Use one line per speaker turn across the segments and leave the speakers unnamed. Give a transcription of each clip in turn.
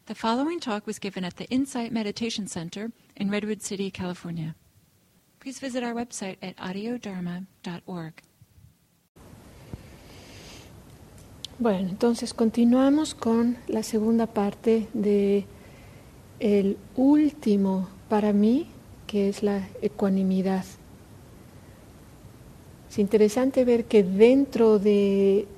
The following talk was given at the Insight Meditation Center in Redwood City, California. Please visit our website at audiodharma.org.
Bueno, entonces continuamos con la segunda parte de el último para mí, que es la ecuanimidad. Es interesante ver que dentro de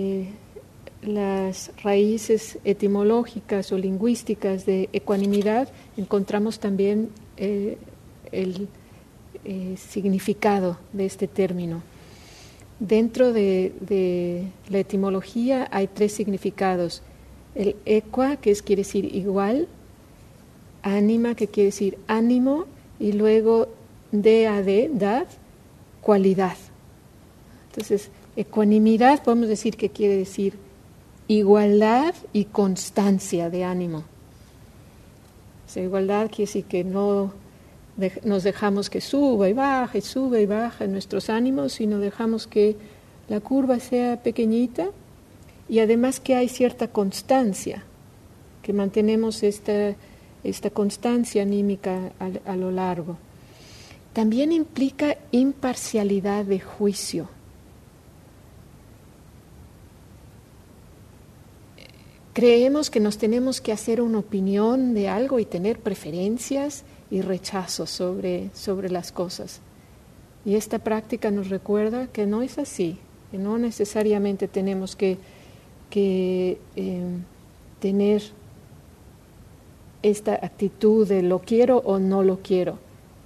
las raíces etimológicas o lingüísticas de ecuanimidad encontramos también el significado de este término. Dentro de la etimología hay tres significados: el equa, que quiere decir igual; anima, que quiere decir ánimo; y luego dad, cualidad. Entonces, ecuanimidad podemos decir que quiere decir igualdad y constancia de ánimo. O sea, igualdad quiere decir que no nos dejamos que suba y baja en nuestros ánimos, sino dejamos que la curva sea pequeñita, y además que hay cierta constancia, que mantenemos esta constancia anímica a lo largo. También implica imparcialidad de juicio. Creemos que nos tenemos que hacer una opinión de algo y tener preferencias y rechazos sobre las cosas. Y esta práctica nos recuerda que no es así, que no necesariamente tenemos que tener esta actitud de lo quiero o no lo quiero.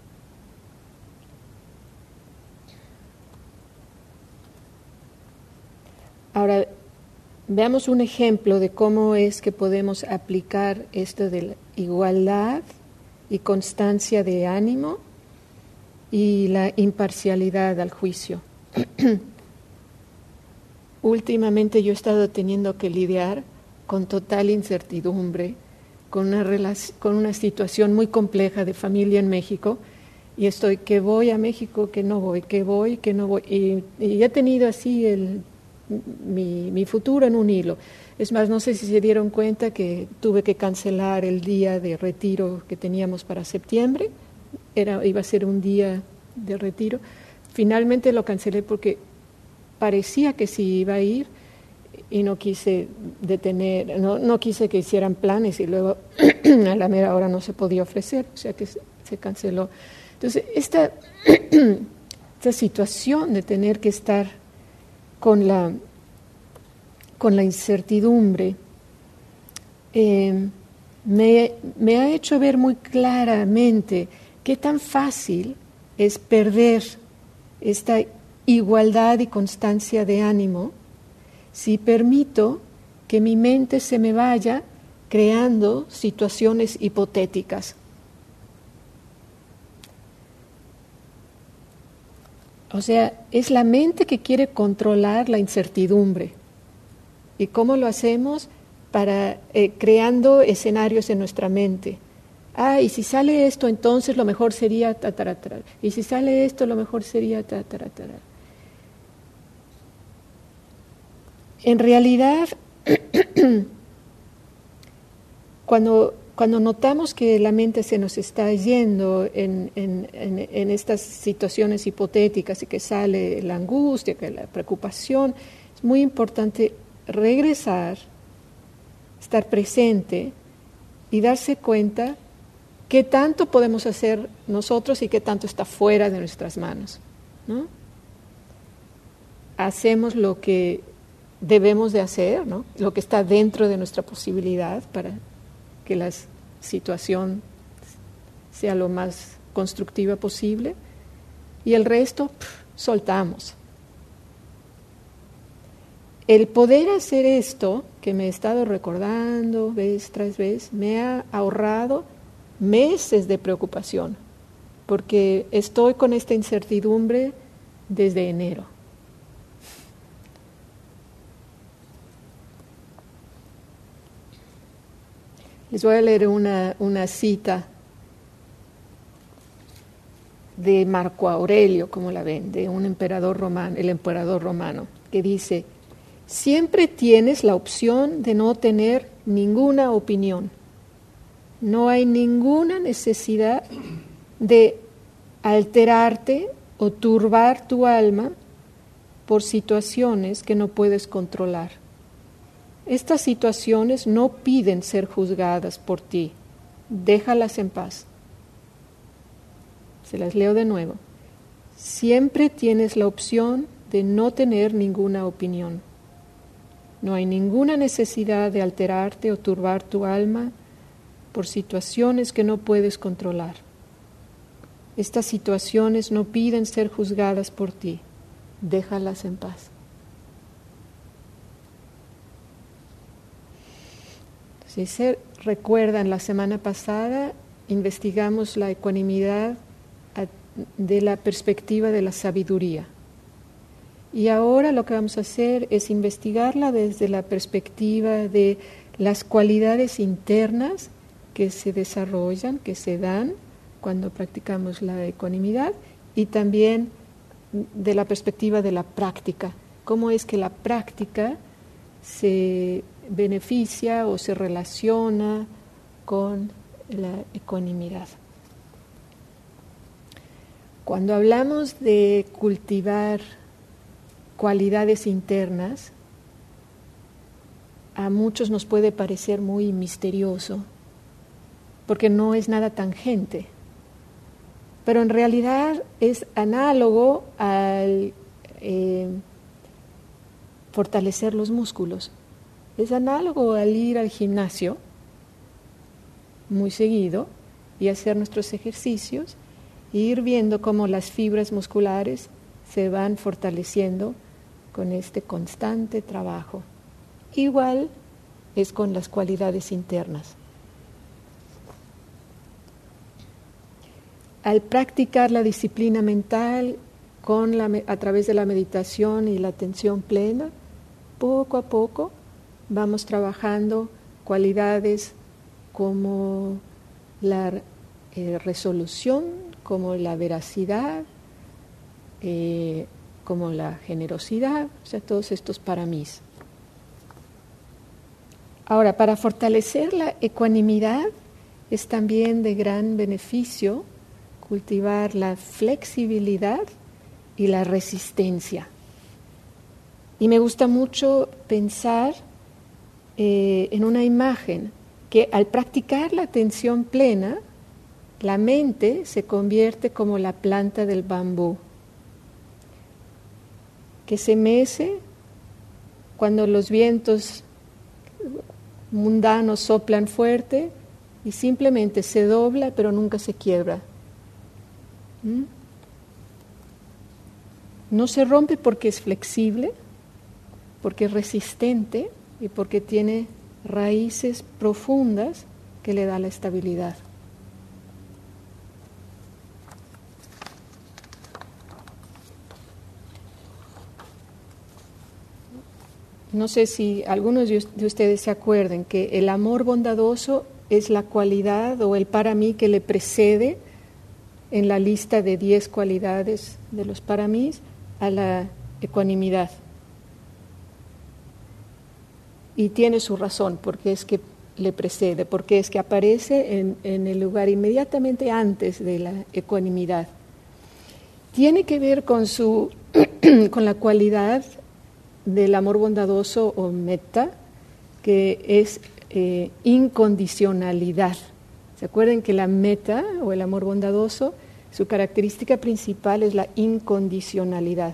Ahora, veamos un ejemplo de cómo es que podemos aplicar esto de la igualdad y constancia de ánimo y la imparcialidad al juicio. Últimamente yo he estado teniendo que lidiar con total incertidumbre, con una situación muy compleja de familia en México, y estoy que voy a México, que no voy, que voy, que no voy, y he tenido así mi futuro en un hilo. Es más, no sé si se dieron cuenta que tuve que cancelar el día de retiro que teníamos para septiembre. Iba a ser un día de retiro. Finalmente lo cancelé porque parecía que sí iba a ir, y no quise no quise que hicieran planes y luego a la mera hora no se podía ofrecer, o sea que se canceló. Entonces, esta situación de tener que estar con la incertidumbre me ha hecho ver muy claramente qué tan fácil es perder esta igualdad y constancia de ánimo si permito que mi mente se me vaya creando situaciones hipotéticas. O sea, es la mente que quiere controlar la incertidumbre. ¿Y cómo lo hacemos? Creando escenarios en nuestra mente. Y si sale esto, entonces lo mejor sería tataratar. Y si sale esto, lo mejor sería tataratar. En realidad, cuando notamos que la mente se nos está yendo en estas situaciones hipotéticas y que sale la angustia, que la preocupación, es muy importante regresar, estar presente y darse cuenta qué tanto podemos hacer nosotros y qué tanto está fuera de nuestras manos, ¿no? Hacemos lo que debemos de hacer, ¿no? Lo que está dentro de nuestra posibilidad para que la situación sea lo más constructiva posible, y el resto soltamos. El poder hacer esto, que me he estado recordando vez tras vez, me ha ahorrado meses de preocupación, porque estoy con esta incertidumbre desde enero. Les voy a leer una cita de Marco Aurelio, como la ven, de un emperador romano, el emperador romano, que dice: siempre tienes la opción de no tener ninguna opinión. No hay ninguna necesidad de alterarte o turbar tu alma por situaciones que no puedes controlar. Estas situaciones no piden ser juzgadas por ti. Déjalas en paz. Se las leo de nuevo. Siempre tienes la opción de no tener ninguna opinión. No hay ninguna necesidad de alterarte o turbar tu alma por situaciones que no puedes controlar. Estas situaciones no piden ser juzgadas por ti. Déjalas en paz. Si se recuerdan, la semana pasada investigamos la ecuanimidad de la perspectiva de la sabiduría. Y ahora lo que vamos a hacer es investigarla desde la perspectiva de las cualidades internas que se desarrollan, que se dan cuando practicamos la ecuanimidad, y también de la perspectiva de la práctica. Cómo es que la práctica se beneficia o se relaciona con la ecuanimidad. Cuando hablamos de cultivar cualidades internas, a muchos nos puede parecer muy misterioso, porque no es nada tangente, pero en realidad es análogo al fortalecer los músculos. Es análogo al ir al gimnasio muy seguido y hacer nuestros ejercicios e ir viendo cómo las fibras musculares se van fortaleciendo con este constante trabajo. Igual es con las cualidades internas. Al practicar la disciplina mental a través de la meditación y la atención plena, poco a poco vamos trabajando cualidades como la resolución, como la veracidad, como la generosidad, o sea, todos estos para mí. Ahora, para fortalecer la ecuanimidad es también de gran beneficio cultivar la flexibilidad y la resistencia. Y me gusta mucho pensar en una imagen que al practicar la atención plena, la mente se convierte como la planta del bambú, que se mece cuando los vientos mundanos soplan fuerte y simplemente se dobla pero nunca se quiebra. No se rompe porque es flexible, porque es resistente y porque tiene raíces profundas que le da la estabilidad. No sé si algunos de ustedes se acuerdan que el amor bondadoso es la cualidad o el para mí que le precede en la lista de 10 cualidades de los para mí a la ecuanimidad. Y tiene su razón, porque es que le precede, porque es que aparece en el lugar inmediatamente antes de la ecuanimidad. Tiene que ver con la cualidad del amor bondadoso o metta, que es incondicionalidad. ¿Se acuerdan que la metta o el amor bondadoso, su característica principal es la incondicionalidad?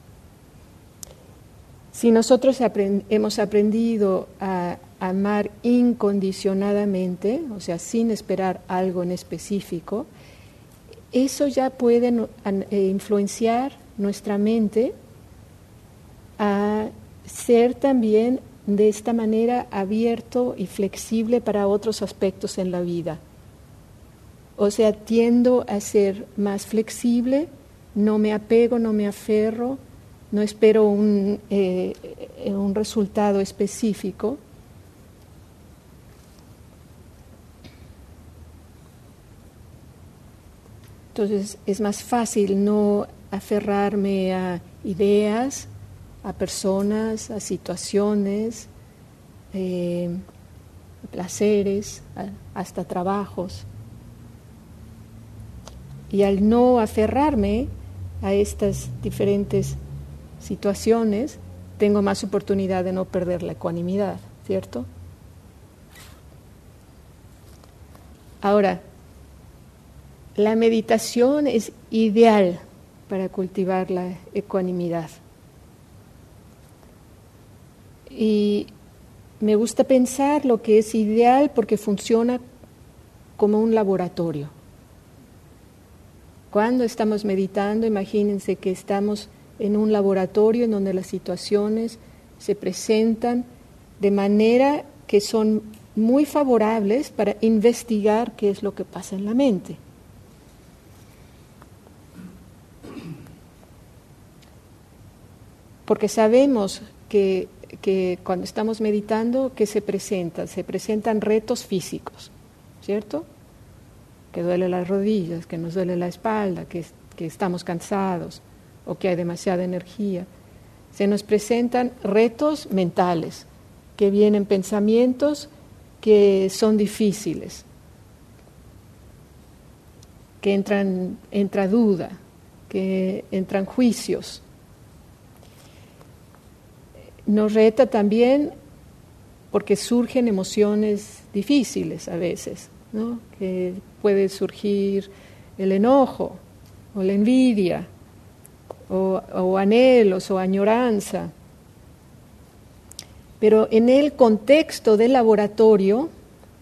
Si nosotros hemos aprendido a amar incondicionadamente, o sea, sin esperar algo en específico, eso ya puede influenciar nuestra mente a ser también de esta manera abierto y flexible para otros aspectos en la vida. O sea, tiendo a ser más flexible, no me apego, no me aferro, no espero un resultado específico. Entonces es más fácil no aferrarme a ideas, a personas, a situaciones, placeres, hasta trabajos. Y al no aferrarme a estas diferentes situaciones, tengo más oportunidad de no perder la ecuanimidad, ¿cierto? Ahora, la meditación es ideal para cultivar la ecuanimidad. Y me gusta pensar lo que es ideal porque funciona como un laboratorio. Cuando estamos meditando, imagínense que estamos en un laboratorio en donde las situaciones se presentan de manera que son muy favorables para investigar qué es lo que pasa en la mente. Porque sabemos que cuando estamos meditando, ¿qué se presenta? Se presentan retos físicos, ¿cierto? Que duele las rodillas, que nos duele la espalda, que estamos cansados o que hay demasiada energía. Se nos presentan retos mentales, que vienen pensamientos que son difíciles, que entra duda, que entran juicios. Nos reta también porque surgen emociones difíciles a veces, ¿no? Que puede surgir el enojo o la envidia o anhelos o añoranza. Pero en el contexto del laboratorio,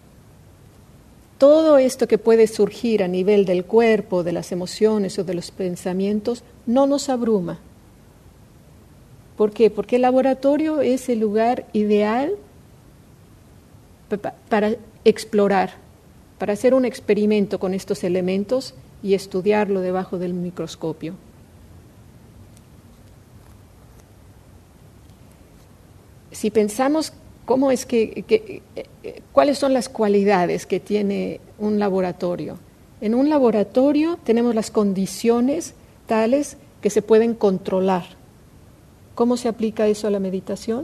todo esto que puede surgir a nivel del cuerpo, de las emociones o de los pensamientos, no nos abruma. ¿Por qué? Porque el laboratorio es el lugar ideal para explorar, para hacer un experimento con estos elementos y estudiarlo debajo del microscopio. Si pensamos cuáles son las cualidades que tiene un laboratorio. En un laboratorio tenemos las condiciones tales que se pueden controlar. ¿Cómo se aplica eso a la meditación?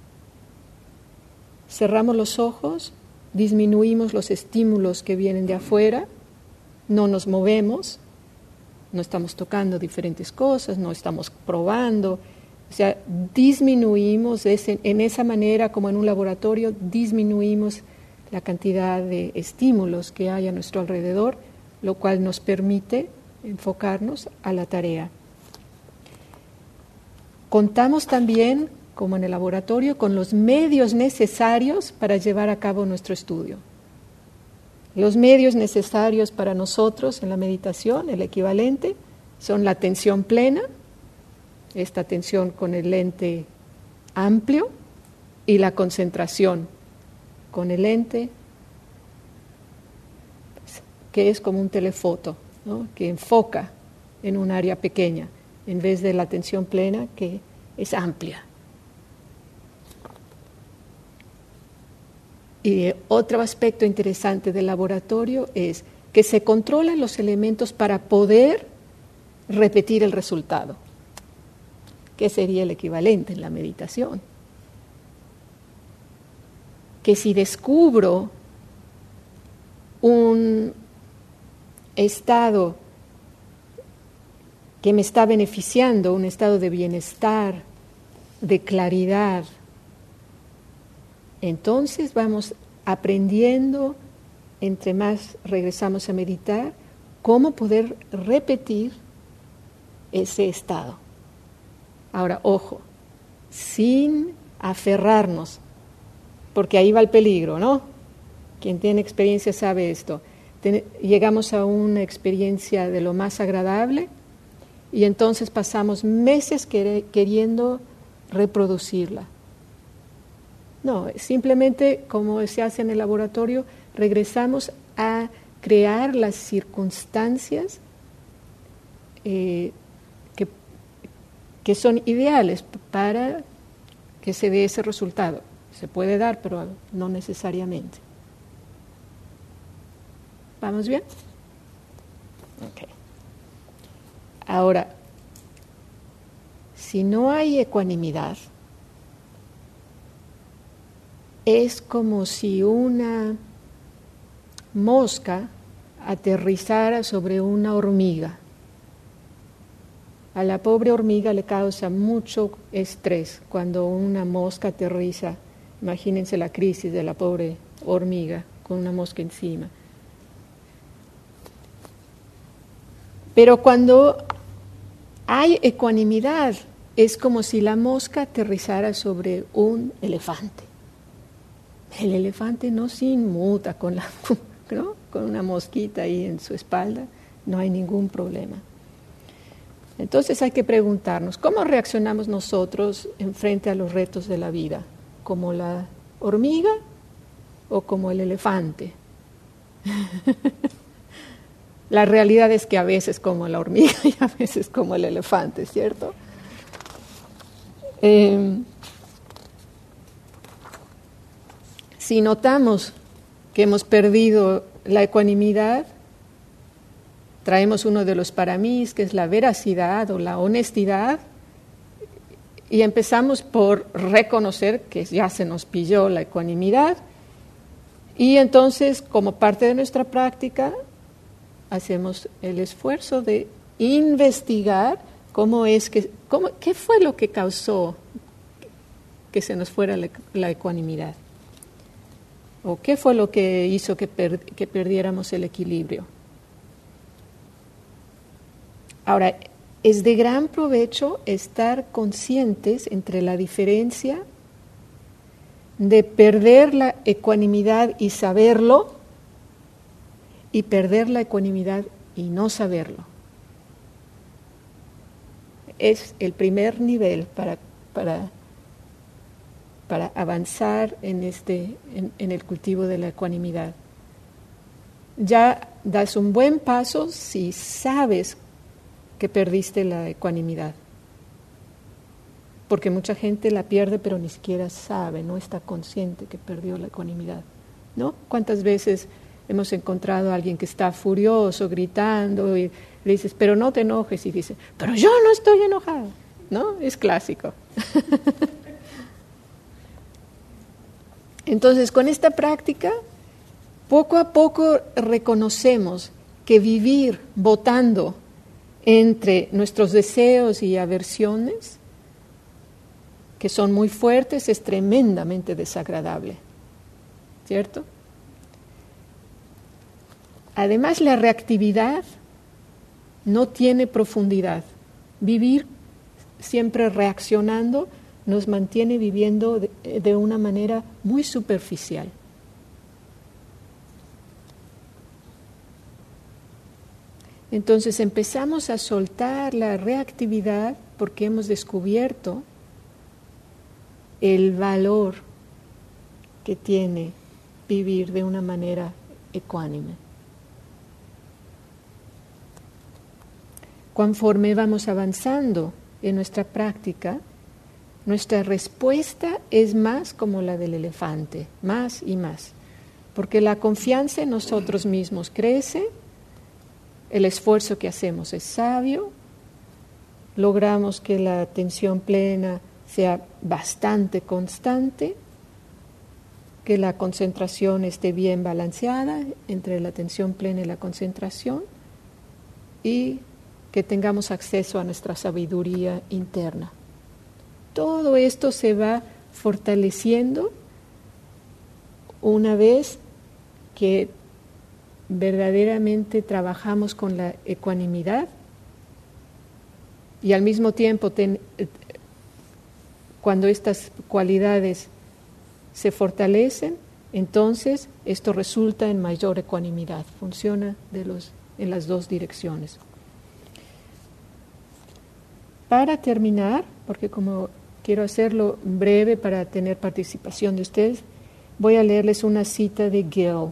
Cerramos los ojos, disminuimos los estímulos que vienen de afuera, no nos movemos, no estamos tocando diferentes cosas, no estamos probando. O sea, disminuimos, en esa manera como en un laboratorio, disminuimos la cantidad de estímulos que hay a nuestro alrededor, lo cual nos permite enfocarnos a la tarea. Contamos también, como en el laboratorio, con los medios necesarios para llevar a cabo nuestro estudio. Los medios necesarios para nosotros en la meditación, el equivalente, son la atención plena, esta atención con el lente amplio, y la concentración con el lente que es como un telefoto, ¿no? Que enfoca en un área pequeña, en vez de la atención plena que es amplia. Y otro aspecto interesante del laboratorio es que se controlan los elementos para poder repetir el resultado, que sería el equivalente en la meditación. Que si descubro un estado que me está beneficiando, un estado de bienestar, de claridad, entonces vamos aprendiendo, entre más regresamos a meditar, cómo poder repetir ese estado. Ahora, ojo, sin aferrarnos, porque ahí va el peligro, ¿no? Quien tiene experiencia sabe esto. Llegamos a una experiencia de lo más agradable y entonces pasamos meses queriendo reproducirla. No, simplemente, como se hace en el laboratorio, regresamos a crear las circunstancias que son ideales para que se dé ese resultado. Se puede dar, pero no necesariamente. ¿Vamos bien? Okay. Ahora, si no hay ecuanimidad, es como si una mosca aterrizara sobre una hormiga. A la pobre hormiga le causa mucho estrés cuando una mosca aterriza. Imagínense la crisis de la pobre hormiga con una mosca encima. Pero cuando hay ecuanimidad, es como si la mosca aterrizara sobre un elefante. El elefante no se inmuta con una mosquita ahí en su espalda, no hay ningún problema. Entonces hay que preguntarnos, ¿cómo reaccionamos nosotros en frente a los retos de la vida? ¿Como la hormiga o como el elefante? La realidad es que a veces como la hormiga y a veces como el elefante, ¿cierto? Si notamos que hemos perdido la ecuanimidad, traemos uno de los paramís, que es la veracidad o la honestidad, y empezamos por reconocer que ya se nos pilló la ecuanimidad, y entonces, como parte de nuestra práctica, hacemos el esfuerzo de investigar qué fue lo que causó que se nos fuera la ecuanimidad, o qué fue lo que hizo que perdiéramos el equilibrio. Ahora, es de gran provecho estar conscientes entre la diferencia de perder la ecuanimidad y saberlo, y perder la ecuanimidad y no saberlo. Es el primer nivel para avanzar en el cultivo de la ecuanimidad. Ya das un buen paso si sabes que perdiste la ecuanimidad, porque mucha gente la pierde pero ni siquiera sabe, no está consciente que perdió la ecuanimidad, ¿no? ¿Cuántas veces hemos encontrado a alguien que está furioso, gritando, y le dices, pero no te enojes, y dice, pero yo no estoy enojado, ¿no? Es clásico. Entonces, con esta práctica, poco a poco reconocemos que vivir votando entre nuestros deseos y aversiones, que son muy fuertes, es tremendamente desagradable, ¿cierto? Además, la reactividad no tiene profundidad. Vivir siempre reaccionando nos mantiene viviendo de una manera muy superficial. Entonces empezamos a soltar la reactividad porque hemos descubierto el valor que tiene vivir de una manera ecuánime. Conforme vamos avanzando en nuestra práctica, nuestra respuesta es más como la del elefante, más y más, porque la confianza en nosotros mismos crece, el esfuerzo que hacemos es sabio, logramos que la atención plena sea bastante constante, que la concentración esté bien balanceada entre la atención plena y la concentración, y que tengamos acceso a nuestra sabiduría interna. Todo esto se va fortaleciendo una vez que verdaderamente trabajamos con la ecuanimidad y al mismo tiempo cuando estas cualidades se fortalecen, entonces esto resulta en mayor ecuanimidad. Funciona en las dos direcciones. Para terminar, porque como quiero hacerlo breve para tener participación de ustedes, voy a leerles una cita de Gill.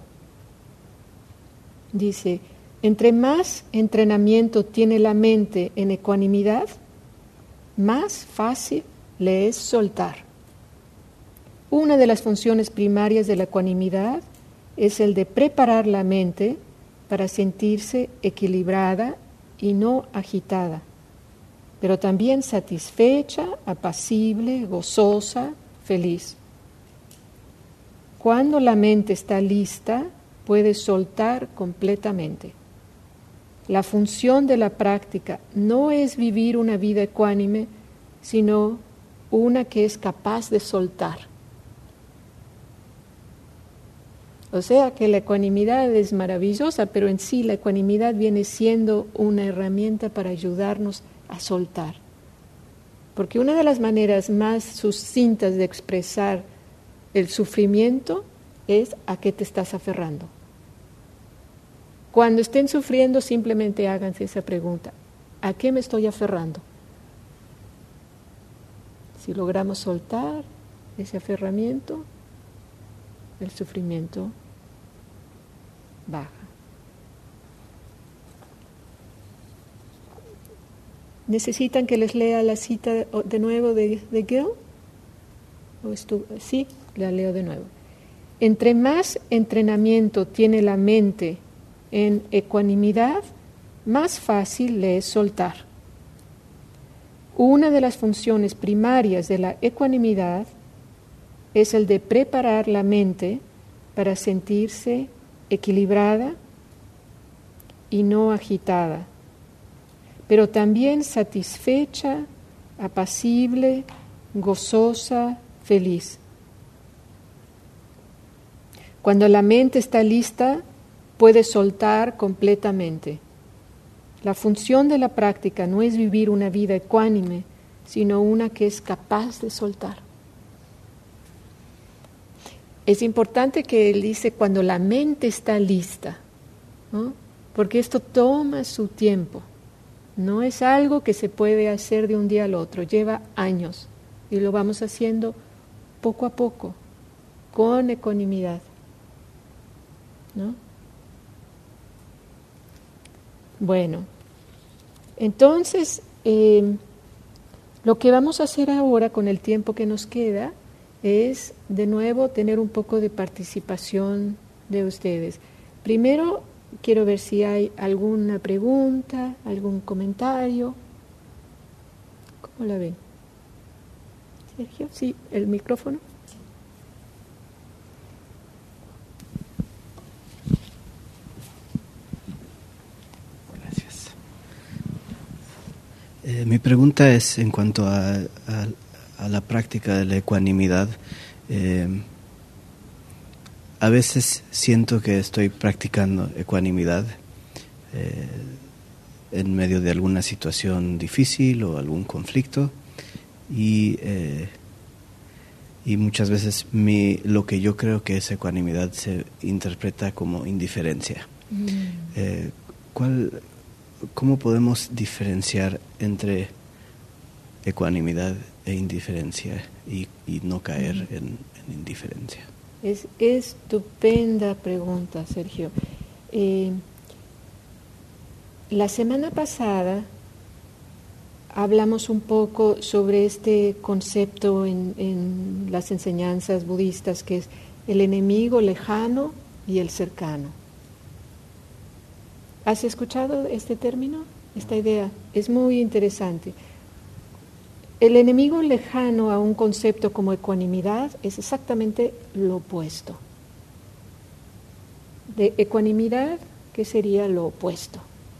Dice, entre más entrenamiento tiene la mente en ecuanimidad, más fácil le es soltar. Una de las funciones primarias de la ecuanimidad es el de preparar la mente para sentirse equilibrada y no agitada, pero también satisfecha, apacible, gozosa, feliz. Cuando la mente está lista, puede soltar completamente. La función de la práctica no es vivir una vida ecuánime, sino una que es capaz de soltar. O sea que la ecuanimidad es maravillosa, pero en sí la ecuanimidad viene siendo una herramienta para ayudarnos a soltar. Porque una de las maneras más sucintas de expresar el sufrimiento es a qué te estás aferrando. Cuando estén sufriendo, simplemente háganse esa pregunta: ¿a qué me estoy aferrando? Si logramos soltar ese aferramiento, el sufrimiento baja. ¿Necesitan que les lea la cita de nuevo de Gil? Sí, la leo de nuevo. Entre más entrenamiento tiene la mente en ecuanimidad, más fácil le es soltar. Una de las funciones primarias de la ecuanimidad es el de preparar la mente para sentirse equilibrada y no agitada, pero también satisfecha, apacible, gozosa, feliz. Cuando la mente está lista, puede soltar completamente. La función de la práctica no es vivir una vida ecuánime, sino una que es capaz de soltar. Es importante que él dice cuando la mente está lista, ¿no? Porque esto toma su tiempo. No es algo que se puede hacer de un día al otro, lleva años y lo vamos haciendo poco a poco, con ecuanimidad, ¿no? Bueno, entonces lo que vamos a hacer ahora con el tiempo que nos queda es de nuevo tener un poco de participación de ustedes. Primero quiero ver si hay alguna pregunta, algún comentario. ¿Cómo la ven? Sergio, sí, el micrófono.
Gracias. Mi pregunta es en cuanto a la práctica de la ecuanimidad. A veces siento que estoy practicando ecuanimidad en medio de alguna situación difícil o algún conflicto y muchas veces lo que yo creo que es ecuanimidad se interpreta como indiferencia. ¿Cómo podemos diferenciar entre ecuanimidad e indiferencia y no caer en indiferencia?
Es estupenda pregunta, Sergio. La semana pasada hablamos un poco sobre este concepto en las enseñanzas budistas, que es el enemigo lejano y el cercano. ¿Has escuchado este término, esta idea? Es muy interesante. El enemigo lejano a un concepto como ecuanimidad es exactamente lo opuesto. De ecuanimidad, ¿qué sería lo opuesto?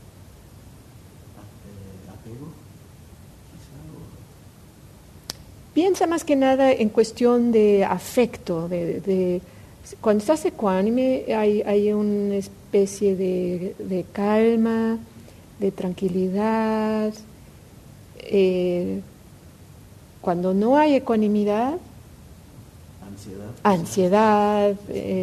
¿Apego?
Piensa más que nada en cuestión de afecto. Cuando estás ecuánime hay una especie de calma, de tranquilidad. Cuando no hay ecuanimidad, ansiedad,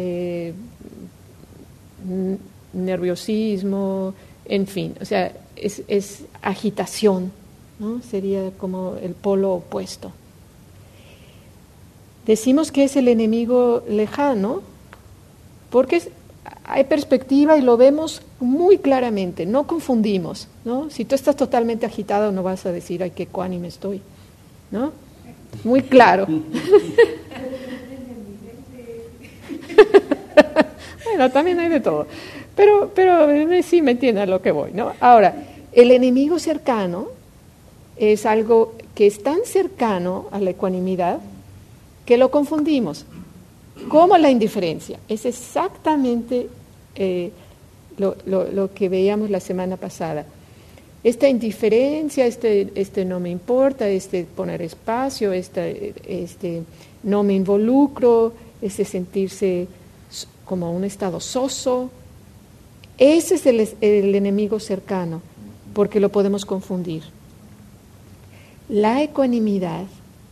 nerviosismo, en fin, o sea, es agitación, ¿no? Sería como el polo opuesto. Decimos que es el enemigo lejano porque hay perspectiva y lo vemos muy claramente, no confundimos, ¿no? Si tú estás totalmente agitado no vas a decir, ay, qué ecuánime estoy, ¿no? Muy claro. Bueno, también hay de todo. Pero sí me entiende a lo que voy, ¿no? Ahora, el enemigo cercano es algo que es tan cercano a la ecuanimidad que lo confundimos. como la indiferencia. Es exactamente lo que veíamos la semana pasada. Esta indiferencia, este no me importa, poner espacio, no me involucro, sentirse como un estado soso, ese es el enemigo cercano, porque lo podemos confundir. La ecuanimidad,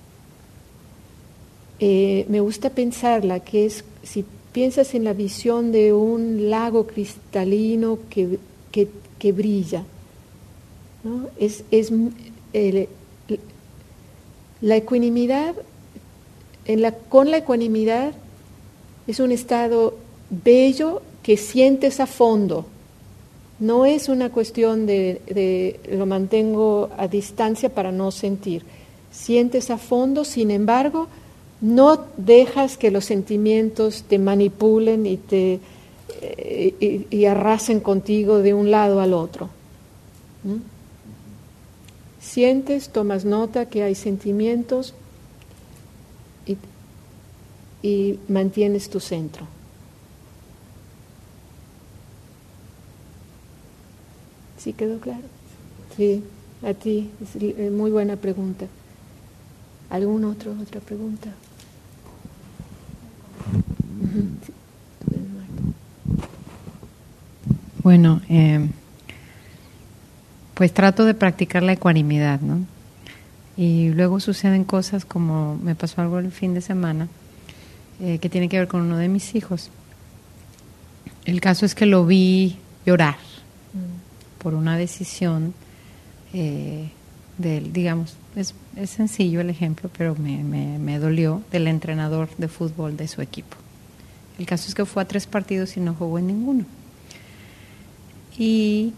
me gusta pensarla, que es, si piensas en la visión de un lago cristalino que brilla, ¿no? La ecuanimidad, con la ecuanimidad es un estado bello que sientes a fondo. No es una cuestión de lo mantengo a distancia para no sentir. Sientes a fondo, sin embargo, no dejas que los sentimientos te manipulen y arrasen contigo de un lado al otro. ¿Mm? Sientes, tomas nota que hay sentimientos y mantienes tu centro. ¿Sí quedó claro? Sí, a ti, es muy buena pregunta. ¿Alguna otra pregunta? Sí.
Bueno, pues trato de practicar la ecuanimidad, ¿no? Y luego suceden cosas como me pasó algo el fin de semana que tiene que ver con uno de mis hijos. El caso es que lo vi llorar por una decisión de él, digamos, es sencillo el ejemplo, pero me dolió, del entrenador de fútbol de su equipo. El caso es que fue a 3 partidos y no jugó en ninguno. Y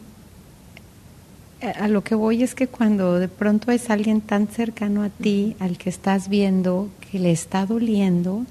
a lo que voy es que cuando de pronto es alguien tan cercano a ti, al que estás viendo, que le está doliendo,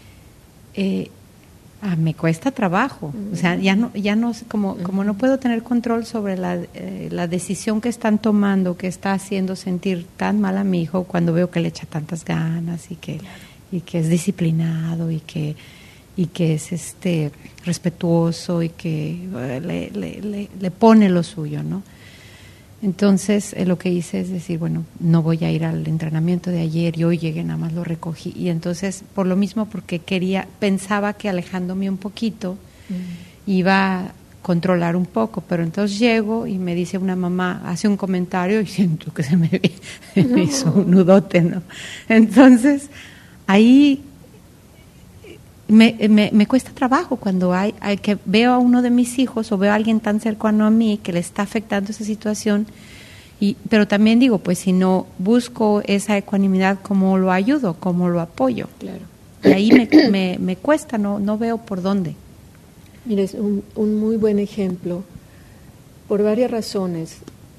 me cuesta trabajo. O sea, ya no como no puedo tener control sobre la decisión que están tomando, que está haciendo sentir tan mal a mi hijo, cuando veo que le echa tantas ganas y que es disciplinado y que es respetuoso y que le pone lo suyo, ¿no? Entonces lo que hice es decir, bueno, no voy a ir al entrenamiento de ayer, y hoy llegué, nada más lo recogí. Y entonces, por lo mismo, porque pensaba que alejándome un poquito iba a controlar un poco, pero entonces llego y me dice una mamá, hace un comentario y siento que se me hizo un nudote, ¿no? Entonces, ahí me cuesta trabajo cuando hay que veo a uno de mis hijos o veo a alguien tan cercano a mí que le está afectando esa situación, pero también digo, pues si no busco esa ecuanimidad, ¿cómo lo ayudo? ¿Cómo lo apoyo?
Claro.
Y ahí me cuesta, no veo por dónde.
Mira, es un muy buen ejemplo por varias razones.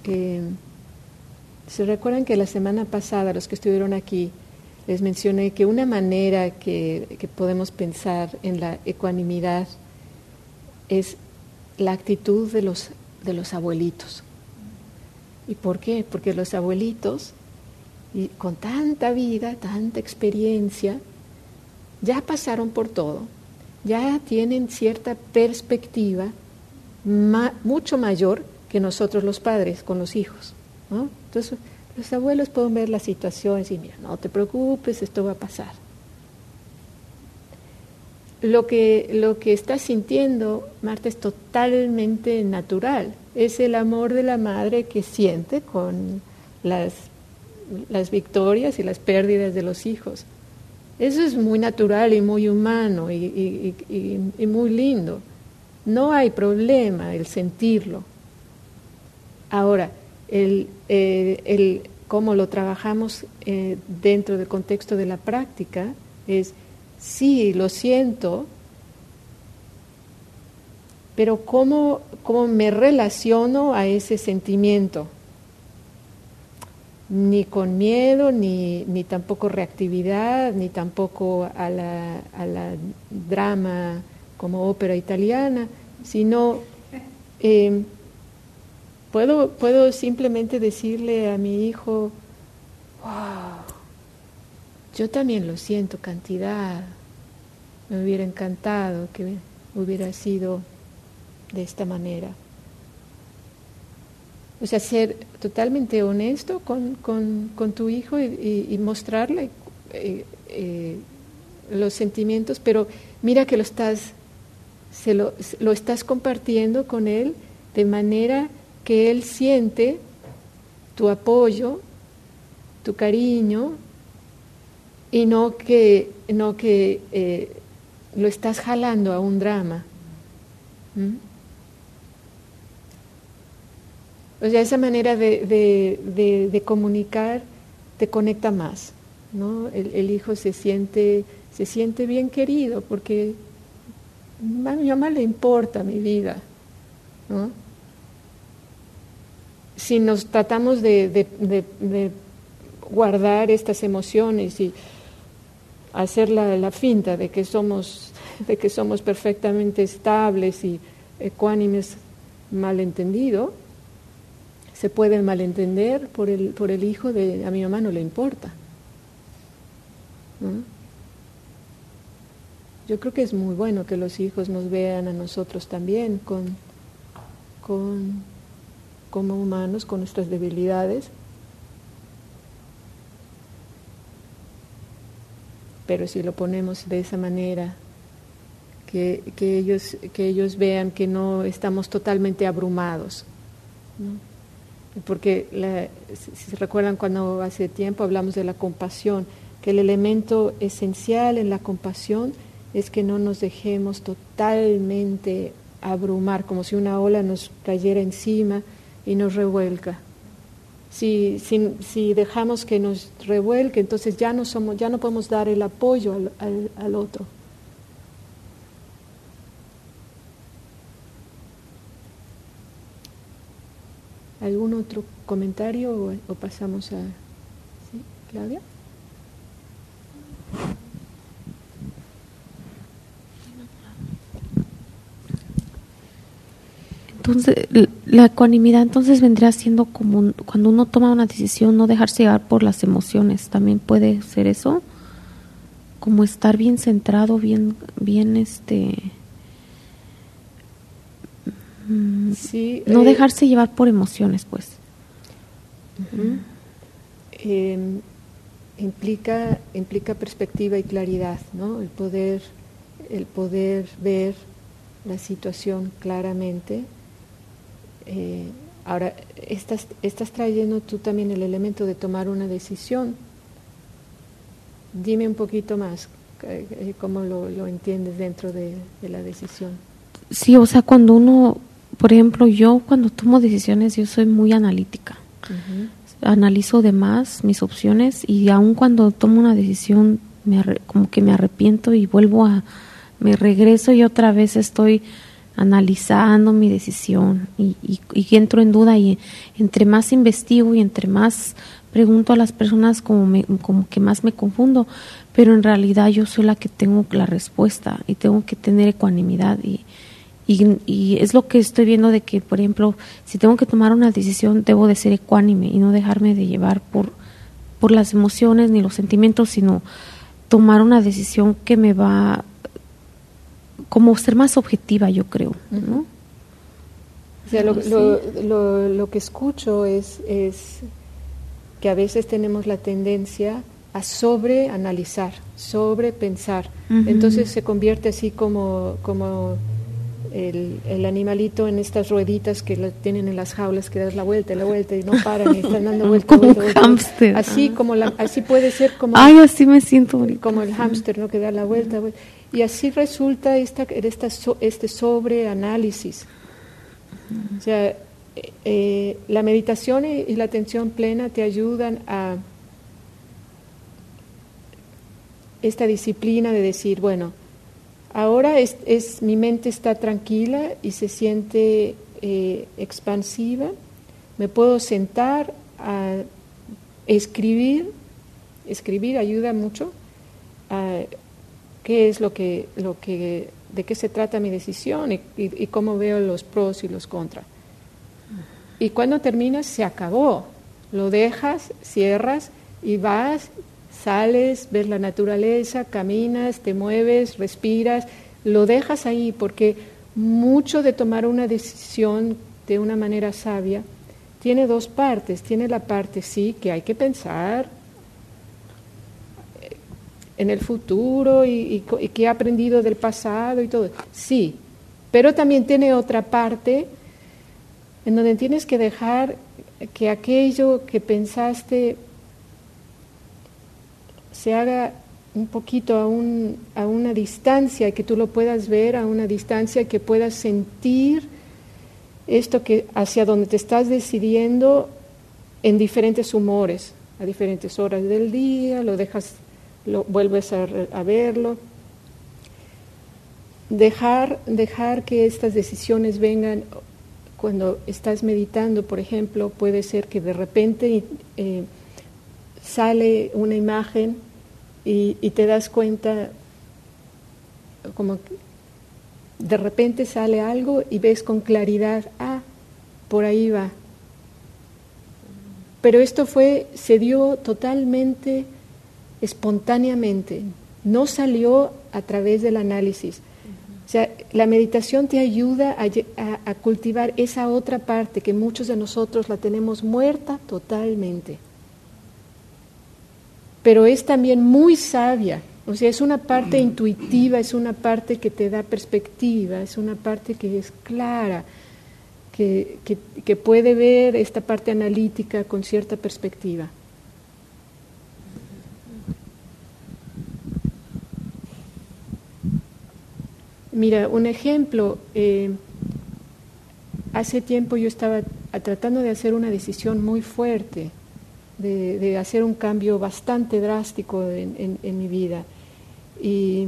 ¿Se recuerdan que la semana pasada, los que estuvieron aquí, les mencioné que una manera que podemos pensar en la ecuanimidad es la actitud de los abuelitos? ¿Y por qué? Porque los abuelitos, y con tanta vida, tanta experiencia, ya pasaron por todo, ya tienen cierta perspectiva mucho mayor que nosotros los padres con los hijos, ¿no? Entonces, los abuelos pueden ver la situación y decir, mira, no te preocupes, esto va a pasar. Lo que estás sintiendo, Marta, es totalmente natural. Es el amor de la madre que siente con las victorias y las pérdidas de los hijos. Eso es muy natural y muy humano y muy lindo. No hay problema el sentirlo. Ahora, cómo lo trabajamos dentro del contexto de la práctica es, sí, lo siento, pero ¿cómo me relaciono a ese sentimiento? Ni con miedo, ni tampoco reactividad, ni tampoco a la drama como ópera italiana, sino puedo simplemente decirle a mi hijo, wow, yo también lo siento, cantidad, Me hubiera encantado que hubiera sido de esta manera. O sea, ser totalmente honesto con tu hijo y mostrarle los sentimientos, pero mira que lo estás compartiendo con él de manera que él siente tu apoyo, tu cariño, y no que lo estás jalando a un drama. O sea, esa manera de comunicar te conecta más, ¿no? El hijo se siente bien querido porque a mi mamá le importa mi vida, ¿no? Si nos tratamos de guardar estas emociones y hacer la finta de que somos perfectamente estables y ecuánimes, malentendido, se puede malentender por el hijo de a mi mamá no le importa, ¿no? Yo creo que es muy bueno que los hijos nos vean a nosotros también como humanos, con nuestras debilidades, pero si lo ponemos de esa manera, que ellos vean que no estamos totalmente abrumados, ¿no? Porque si se recuerdan cuando hace tiempo hablamos de la compasión, que el elemento esencial en la compasión es que no nos dejemos totalmente abrumar, como si una ola nos cayera encima y nos revuelca. Si dejamos que nos revuelque, entonces ya no podemos dar el apoyo al otro. ¿Algún otro comentario o pasamos a... ¿Sí, Claudia?
Entonces, la ecuanimidad entonces vendría siendo como cuando uno toma una decisión, no dejarse llevar por las emociones. ¿También puede ser eso? Como estar bien centrado, bien
sí,
no dejarse llevar por emociones, pues.
Implica perspectiva y claridad, ¿no? El poder ver la situación claramente. Ahora, estás trayendo tú también el elemento de tomar una decisión. Dime un poquito más, cómo lo entiendes dentro de la decisión.
Sí, o sea, cuando uno, por ejemplo, yo cuando tomo decisiones, yo soy muy analítica. Analizo de más mis opciones y aun cuando tomo una decisión, como que me arrepiento y me regreso y otra vez estoy analizando mi decisión y entro en duda, y entre más investigo y entre más pregunto a las personas como que más me confundo, pero en realidad yo soy la que tengo la respuesta y tengo que tener ecuanimidad y es lo que estoy viendo, de que, por ejemplo, si tengo que tomar una decisión, debo de ser ecuánime y no dejarme de llevar por las emociones ni los sentimientos, sino tomar una decisión que me va como ser más objetiva, yo creo, ¿no?
O sea, lo que escucho es que a veces tenemos la tendencia a sobreanalizar, sobrepensar. Entonces se convierte así como el animalito en estas rueditas que lo tienen en las jaulas, que das la vuelta y no paran y están dando vuelta.
Como un hámster.
Así así puede ser como...
Ay, así me siento ahorita.
Como el hámster, ¿no? Que da la vuelta. Y así resulta este sobreanálisis. O sea, la meditación y la atención plena te ayudan a esta disciplina de decir, bueno, ahora mi mente está tranquila y se siente expansiva, me puedo sentar a escribir ayuda mucho a qué es de qué se trata mi decisión y cómo veo los pros y los contras. Y cuando terminas, se acabó, lo dejas, cierras y vas Sales, ves la naturaleza, caminas, te mueves, respiras, lo dejas ahí, porque mucho de tomar una decisión de una manera sabia tiene dos partes. Tiene la parte, sí, que hay que pensar en el futuro y qué he aprendido del pasado y todo. Sí, pero también tiene otra parte en donde tienes que dejar que aquello que pensaste se haga un poquito a una distancia, que tú lo puedas ver a una distancia, que puedas sentir esto que hacia donde te estás decidiendo en diferentes humores, a diferentes horas del día, lo vuelves a verlo. Dejar que estas decisiones vengan cuando estás meditando, por ejemplo, puede ser que de repente sale una imagen y te das cuenta, como que de repente sale algo y ves con claridad, por ahí va. Pero esto se dio totalmente espontáneamente, no salió a través del análisis. O sea, la meditación te ayuda a cultivar esa otra parte que muchos de nosotros la tenemos muerta totalmente. Pero es también muy sabia, o sea, es una parte intuitiva, es una parte que te da perspectiva, es una parte que es clara, que puede ver esta parte analítica con cierta perspectiva. Mira, un ejemplo, hace tiempo yo estaba tratando de hacer una decisión muy fuerte, de hacer un cambio bastante drástico en mi vida. Y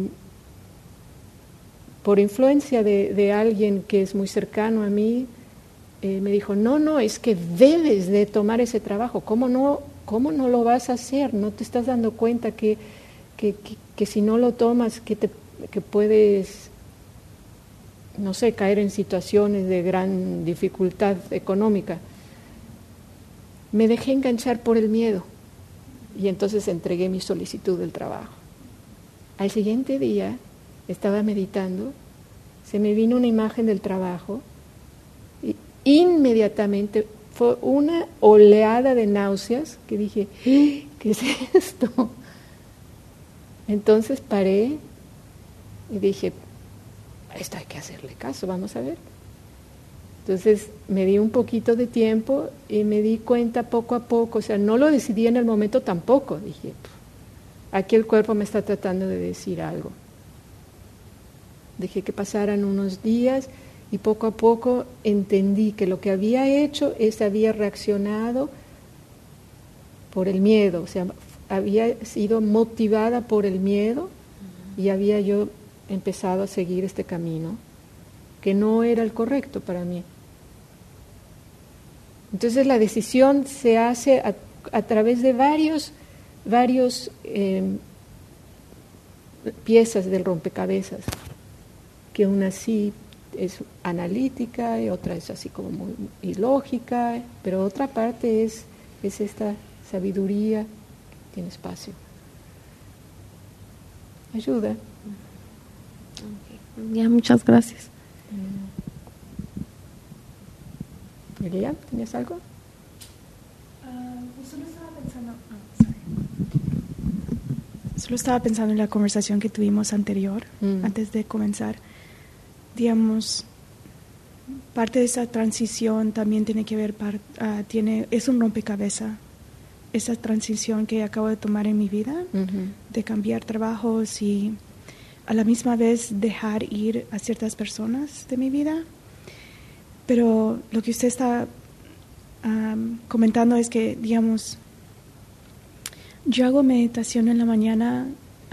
por influencia de alguien que es muy cercano a mí, me dijo, no, es que debes de tomar ese trabajo. ¿Cómo no lo vas a hacer? ¿No te estás dando cuenta que si no lo tomas, que puedes, no sé, caer en situaciones de gran dificultad económica? Me dejé enganchar por el miedo y entonces entregué mi solicitud del trabajo. Al siguiente día estaba meditando, se me vino una imagen del trabajo y inmediatamente fue una oleada de náuseas que dije, ¿qué es esto? Entonces paré y dije, a esto hay que hacerle caso, vamos a ver. Entonces me di un poquito de tiempo y me di cuenta poco a poco, o sea, no lo decidí en el momento tampoco, dije, aquí el cuerpo me está tratando de decir algo. Dejé que pasaran unos días y poco a poco entendí que lo que había hecho había reaccionado por el miedo, o sea, había sido motivada por el miedo y había yo empezado a seguir este camino que no era el correcto para mí. Entonces la decisión se hace a través de varios piezas del rompecabezas, que una sí es analítica y otra es así como muy ilógica, pero otra parte es esta sabiduría que tiene espacio. Ayuda.
Ya, muchas gracias.
Elia, ¿tenías algo?
Solo estaba pensando en la conversación que tuvimos anterior, antes de comenzar. Digamos, parte de esa transición también tiene que ver, es un rompecabezas, esa transición que acabo de tomar en mi vida, de cambiar trabajos y a la misma vez dejar ir a ciertas personas de mi vida. Pero lo que usted está comentando es que, digamos, yo hago meditación en la mañana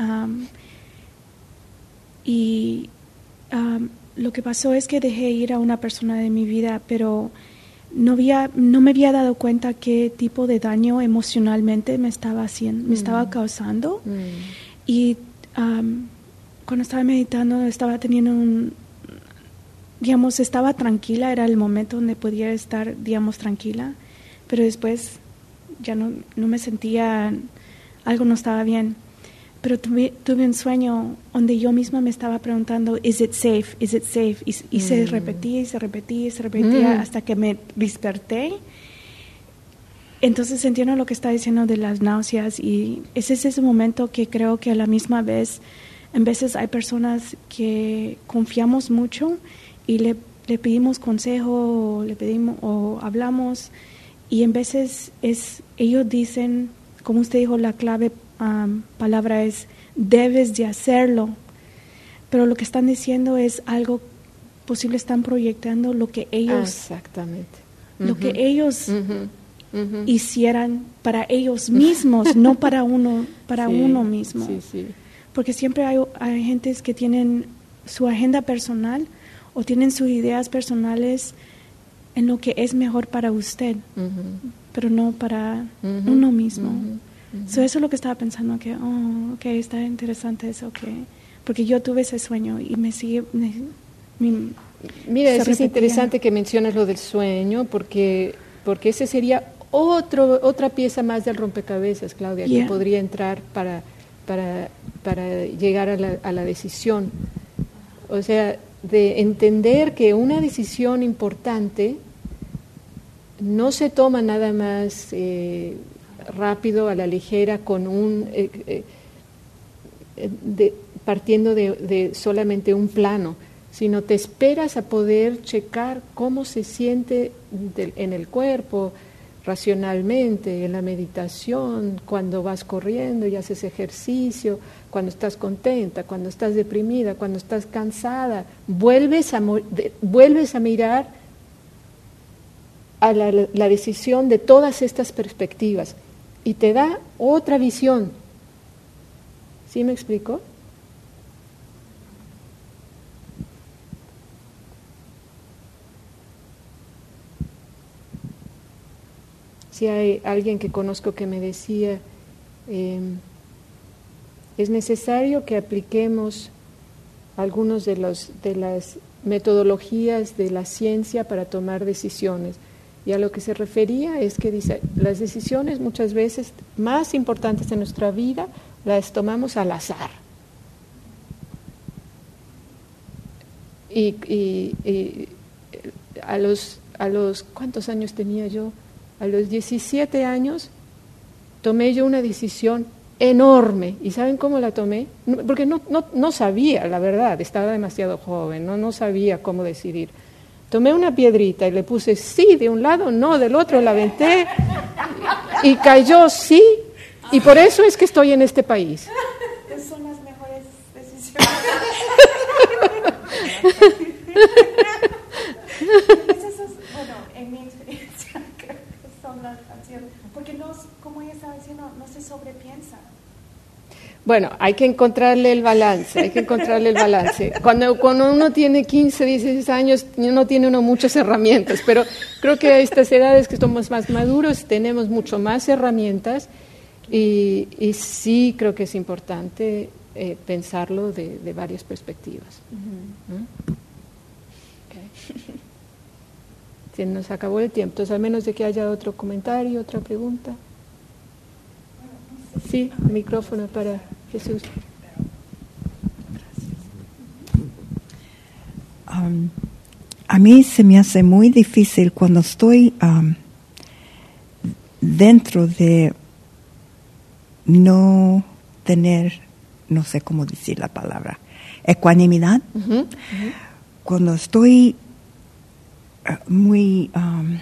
y lo que pasó es que dejé ir a una persona de mi vida, pero no me había dado cuenta qué tipo de daño emocionalmente me estaba haciendo, me estaba causando. Y cuando estaba meditando estaba teniendo estaba tranquila, era el momento donde podía estar, digamos, tranquila, pero después ya no me sentía algo no estaba bien. Pero tuve un sueño donde yo misma me estaba preguntando, ¿is it safe? ¿Is it safe? Y se repetía y se repetía y se repetía hasta que me desperté. Entonces entiendo lo que está diciendo de las náuseas, y ese es ese momento que creo que a la misma vez, en veces hay personas que confiamos mucho y le pedimos consejo, o hablamos, y en veces ellos dicen, como usted dijo, la clave palabra es debes de hacerlo, pero lo que están diciendo es algo posible, están proyectando lo que ellos
exactamente
lo que ellos hicieran para ellos mismos, no para uno mismo.
Sí.
Porque siempre hay gentes que tienen su agenda personal o tienen sus ideas personales en lo que es mejor para usted, pero no para uno mismo. So eso es lo que estaba pensando, que okay, está interesante eso, porque yo tuve ese sueño y me sigue...
Mira, es interesante que mencionas lo del sueño, porque ese sería otra pieza más del rompecabezas, Claudia, que podría entrar para llegar a la decisión. O sea, de entender que una decisión importante no se toma nada más rápido, a la ligera, con partiendo de solamente un plano, sino te esperas a poder checar cómo se siente en el cuerpo, racionalmente, en la meditación, cuando vas corriendo y haces ejercicio, cuando estás contenta, cuando estás deprimida, cuando estás cansada, vuelves a mirar a la decisión de todas estas perspectivas y te da otra visión. ¿Sí me explico? Si hay alguien que conozco que me decía, es necesario que apliquemos algunos de las metodologías de la ciencia para tomar decisiones. Y a lo que se refería es que dice, las decisiones muchas veces más importantes en nuestra vida las tomamos al azar. Y a los ¿cuántos años tenía yo? A los 17 años tomé yo una decisión enorme. ¿Y saben cómo la tomé? Porque no sabía, la verdad, estaba demasiado joven, no sabía cómo decidir. Tomé una piedrita y le puse sí de un lado, no del otro, la aventé y cayó sí, y por eso es que estoy en este país.
Esas son las mejores decisiones. Bueno, en mi experiencia creo que son las canciones, porque como ella estaba diciendo, no se sobrepiensa.
Bueno, hay que encontrarle el balance, Cuando uno tiene 15, 16 años, no tiene uno muchas herramientas, pero creo que a estas edades que somos más maduros tenemos mucho más herramientas y sí creo que es importante pensarlo de varias perspectivas. Okay. Se nos acabó el tiempo, entonces, a menos de que haya otro comentario, otra pregunta. Sí, el micrófono para Jesús.
A mí se me hace muy difícil cuando estoy dentro de no tener, no sé cómo decir la palabra, ecuanimidad. Cuando estoy muy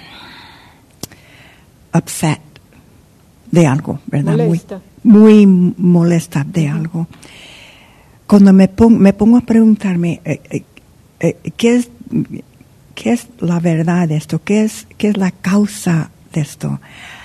upset de algo, ¿verdad?
Molesta.
Muy molesta de algo. Cuando me pongo a preguntarme ¿qué es la verdad de esto? ¿Qué es la causa de esto?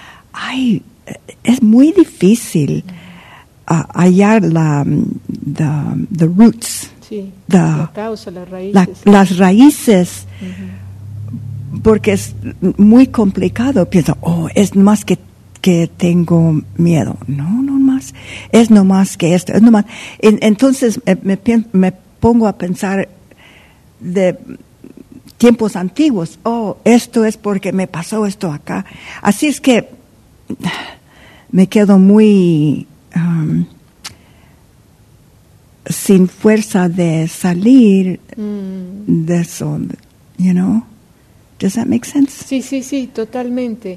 Es muy difícil hallar the roots.
Sí, la causa, las raíces.
Las raíces, porque es muy complicado. Pienso, es más que tengo miedo. No más. Es no más que esto. Es no más. Entonces me pongo a pensar de tiempos antiguos. Esto es porque me pasó esto acá. Así es que me quedo muy sin fuerza de salir de eso, you know? Does that make sense?
Sí, totalmente.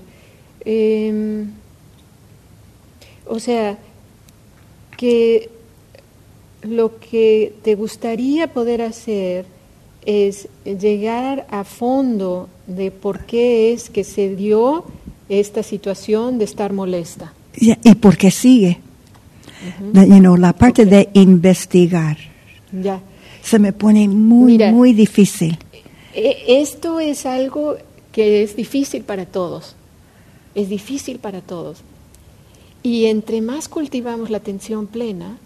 O sea, que lo que te gustaría poder hacer es llegar a fondo de por qué es que se dio esta situación de estar molesta.
Y por qué sigue. La parte de investigar.
Ya.
Se me pone muy difícil.
Esto es algo que es difícil para todos. Es difícil para todos. Y entre más cultivamos la atención plena,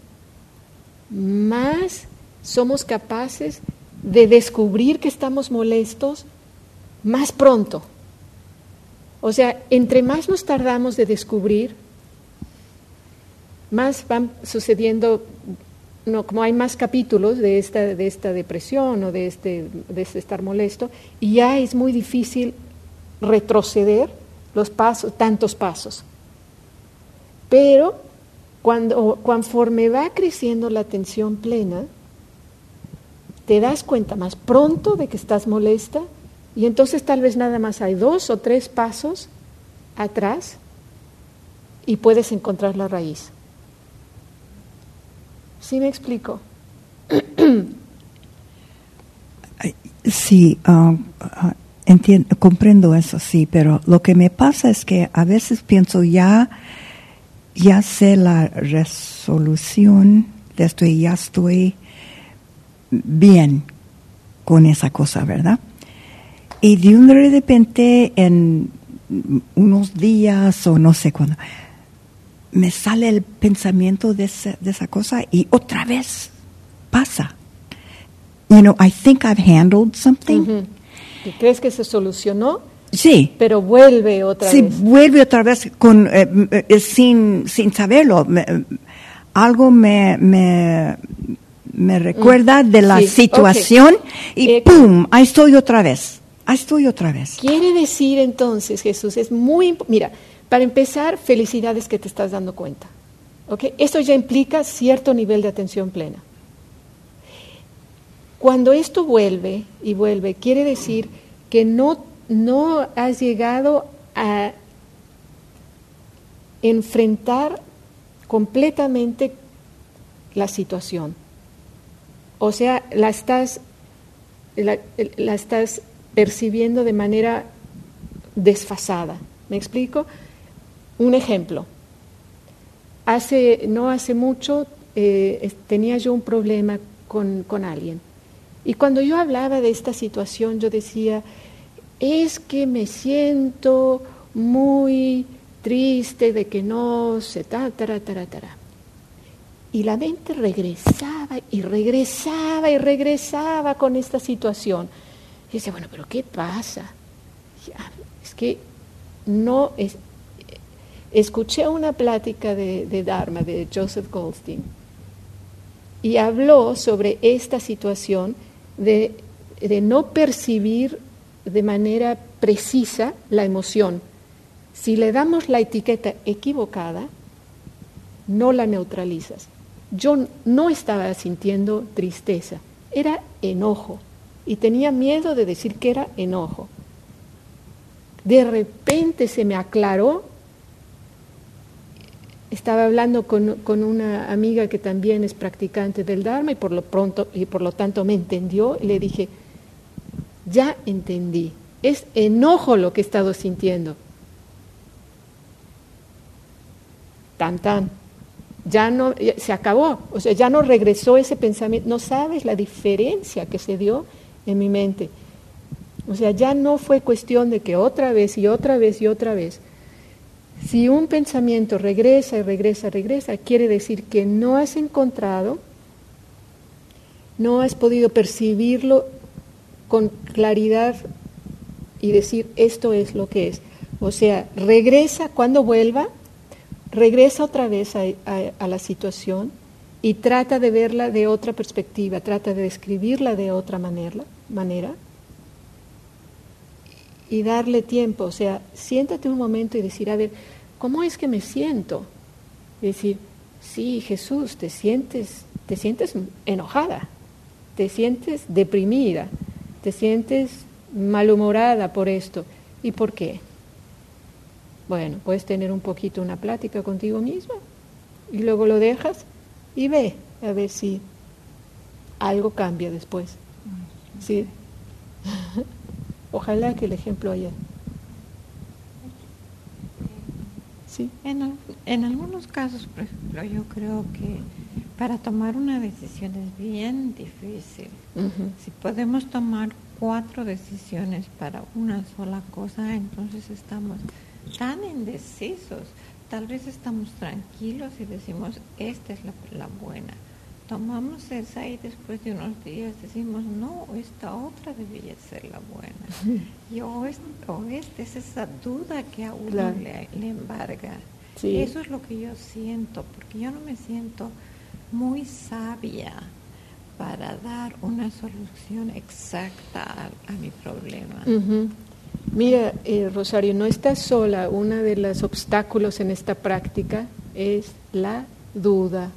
más somos capaces de descubrir que estamos molestos más pronto. O sea, entre más nos tardamos de descubrir, más van sucediendo, como hay más capítulos de esta depresión o de este estar molesto, y ya es muy difícil retroceder los pasos, tantos pasos. Pero conforme va creciendo la atención plena, te das cuenta más pronto de que estás molesta, y entonces tal vez nada más hay 2 o 3 pasos atrás y puedes encontrar la raíz. ¿Sí me explico?
Sí, entiendo, comprendo eso, sí, pero lo que me pasa es que a veces pienso ya sé la resolución de esto y ya estoy bien con esa cosa, ¿verdad? Y de repente en unos días o no sé cuándo me sale el pensamiento de esa cosa y otra vez pasa. I think I've handled something.
¿Y crees que se solucionó?
Sí.
Pero vuelve otra vez.
Sí, vuelve otra vez sin saberlo. Algo me recuerda de la situación y ¡pum! Ahí estoy otra vez.
Quiere decir entonces, Jesús, es muy... Mira, para empezar, felicidades que te estás dando cuenta. ¿Okay? Esto ya implica cierto nivel de atención plena. Cuando esto vuelve y vuelve, quiere decir que no has llegado a enfrentar completamente la situación. O sea, la estás percibiendo de manera desfasada. ¿Me explico? Un ejemplo. No hace mucho tenía yo un problema con alguien. Y cuando yo hablaba de esta situación, yo decía, es que me siento muy triste de que no se Y la mente regresaba con esta situación. Y decía, bueno, pero ¿qué pasa? Es que no es... Escuché una plática de Dharma, de Joseph Goldstein, y habló sobre esta situación de no percibir de manera precisa la emoción. Si le damos la etiqueta equivocada, no la neutralizas. Yo no estaba sintiendo tristeza, era enojo, y tenía miedo de decir que era enojo. De repente se me aclaró. Estaba hablando con una amiga que también es practicante del Dharma y por lo tanto me entendió, y le dije, ya entendí, es enojo lo que he estado sintiendo. Ya no, se acabó, o sea, ya no regresó ese pensamiento. No sabes la diferencia que se dio en mi mente. O sea, ya no fue cuestión de que otra vez y otra vez y otra vez. Si un pensamiento regresa y regresa, quiere decir que no has encontrado, no has podido percibirlo con claridad y decir esto es lo que es. O sea, regresa cuando vuelva, regresa otra vez a la situación y trata de verla de otra perspectiva, trata de describirla de otra manera y darle tiempo. O sea, siéntate un momento y decir, a ver, ¿cómo es que me siento? Es decir, sí, Jesús, te sientes enojada, te sientes deprimida, te sientes malhumorada por esto. ¿Y por qué? Bueno, puedes tener un poquito una plática contigo misma y luego lo dejas y ve a ver si algo cambia después. ¿Sí? Ojalá que el ejemplo haya. ¿Sí?
En algunos casos, por ejemplo, yo creo que para tomar una decisión es bien difícil.
Uh-huh.
Si podemos tomar 4 decisiones para una sola cosa, entonces estamos tan indecisos. Tal vez estamos tranquilos y decimos, esta es la buena. Tomamos esa y después de unos días decimos, no, esta otra debería ser la buena. Y o esta es esa duda que a uno
claro.
le embarga.
Sí.
Eso es lo que yo siento, porque yo no me siento muy sabia para dar una solución exacta a mi problema.
Uh-huh. Mira, Rosario, no estás sola. Uno de los obstáculos en esta práctica es la duda.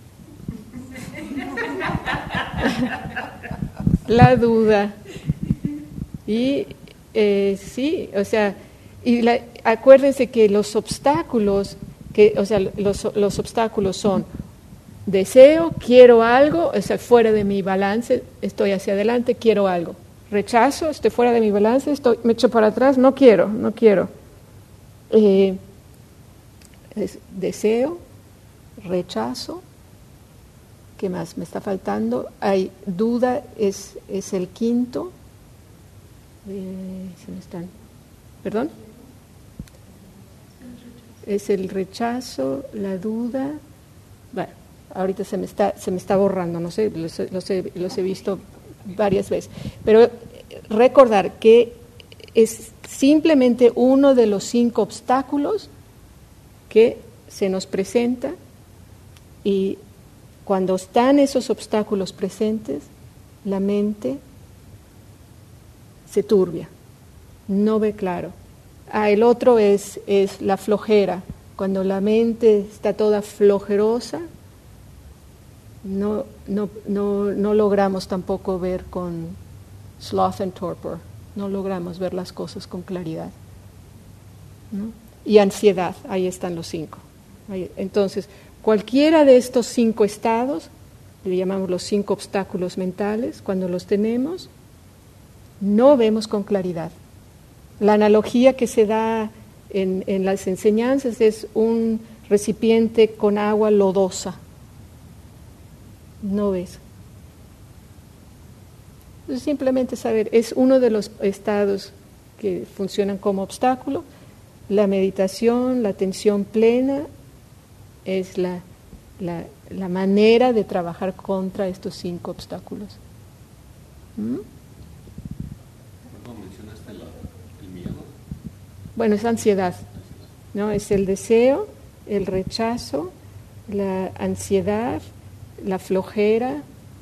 La duda. Y sí, o sea, acuérdense que los obstáculos, los obstáculos son deseo, quiero algo, o sea, fuera de mi balance, estoy hacia adelante, quiero algo. Rechazo, estoy fuera de mi balance, me echo para atrás, no quiero. Deseo, rechazo. ¿Qué más me está faltando? Hay duda, es el quinto. Se me están. ¿Perdón? Es el rechazo, la duda. Bueno, ahorita se me está borrando, no sé, los he visto varias veces. Pero recordar que es simplemente uno de los 5 obstáculos que se nos presenta, y cuando están esos obstáculos presentes, la mente se turbia, no ve claro. El otro es la flojera. Cuando la mente está toda flojerosa, no logramos tampoco ver con sloth and torpor, no logramos ver las cosas con claridad, ¿no? Y ansiedad, ahí están los 5. Entonces, cualquiera de estos 5 estados, le llamamos los 5 obstáculos mentales, cuando los tenemos, no vemos con claridad. La analogía que se da en las enseñanzas es un recipiente con agua lodosa. No ves. Entonces, simplemente saber, es uno de los estados que funcionan como obstáculo. La meditación, la atención plena, es la manera de trabajar contra estos 5 obstáculos.
¿Cómo mencionaste el miedo?
Bueno, es ansiedad, ¿no? Es el deseo, el rechazo, la ansiedad, la flojera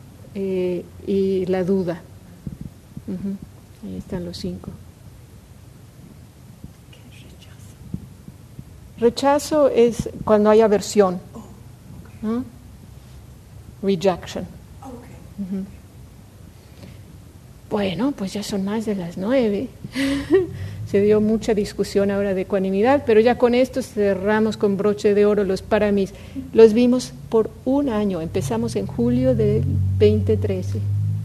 y la duda. Uh-huh. Ahí están los 5.
¿Qué es rechazo?
Rechazo es cuando hay aversión. ¿No? Rejection. Uh-huh. Bueno, pues ya son más de las 9. Se dio mucha discusión ahora de ecuanimidad, pero ya con esto cerramos con broche de oro los paramis. Los vimos por un año, empezamos en julio del 2013.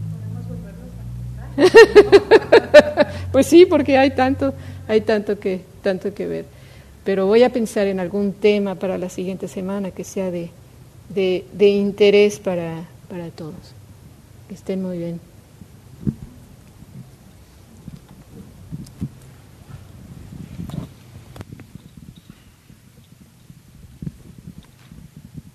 Pues sí, porque hay tanto que ver. Pero voy a pensar en algún tema para la siguiente semana que sea de interés para todos. Que estén muy bien.